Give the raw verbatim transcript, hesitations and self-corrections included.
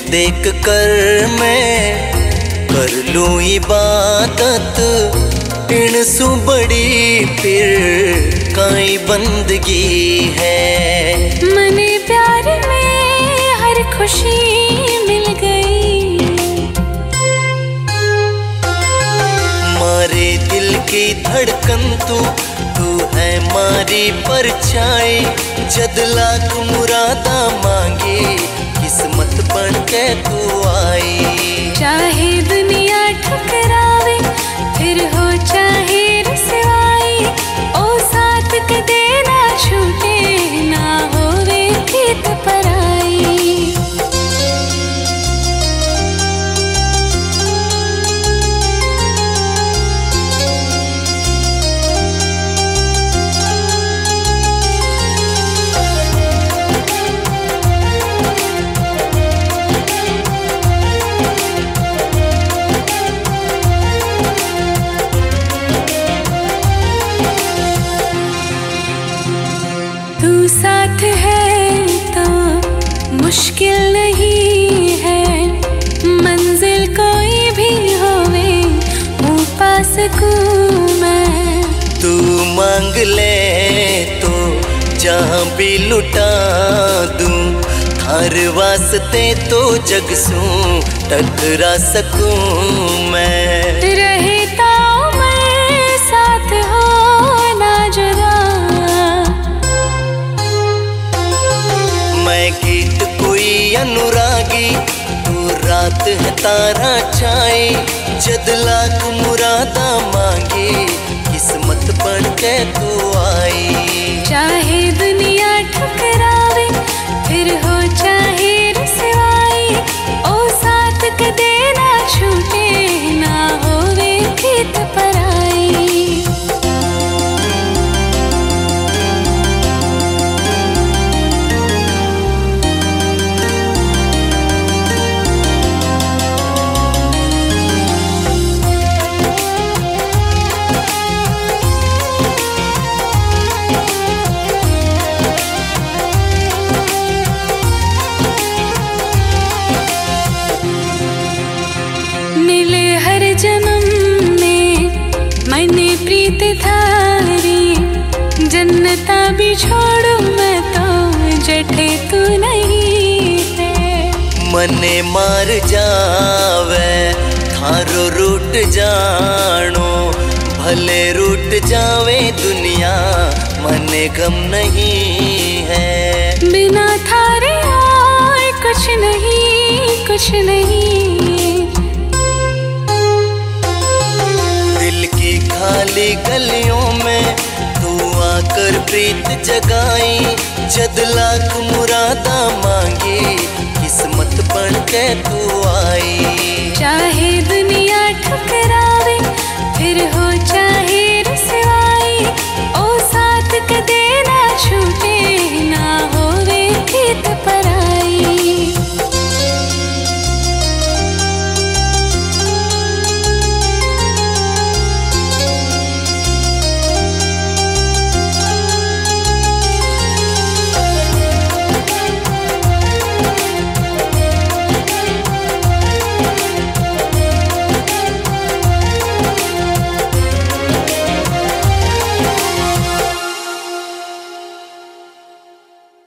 देख कर मैं कर लूं इबादत, इन सु बड़ी फिर काई बंदगी है। मने प्यार में हर खुशी मिल गई, मारे दिल की धड़कन तू, तू है मारी परछाई। जद लाख मुरादा मांगी किस्मत बन के तू आई। चाहे दुनिया ठुकरावे फिर हो चाहे रसवाई, ओ साथ कदे ना छूटे ना होवे प्रीत पराई। तू साथ है तो मुश्किल नहीं है, मंजिल कोई भी होवे मुँह पा सकूं मैं। तू मांग ले तो जहाँ भी लुटा दूं, हर वास्ते तो जग सूं टकरा सकूं मैं। रहे ताउम्र साथ हो ना जुदा, मैं गीत कोई अनुरागी, तू रात है तारा छाई। जद लाख मुरादा मांगी किस्मत बन के तू आई। चाहे दुनिया ठुकरावे फिर हो चाहे रसवाई, ओ साथ कदे ना छूटे ना होवे प्रीत पराई। मिले हर जन्म में मैंने प्रीत थारी, जन्नता भी छोड़ू मैं तो जठे तू नहीं है। मने मार जावे थारो रूट जानो, भले रूट जावे दुनिया मने गम नहीं है। बिना थारे और कुछ नहीं कुछ नहीं, दिल की खाली गलियों में तू आकर प्रीत जगाई। जद लाख मुरादा मांगी किस्मत बन के तू आई।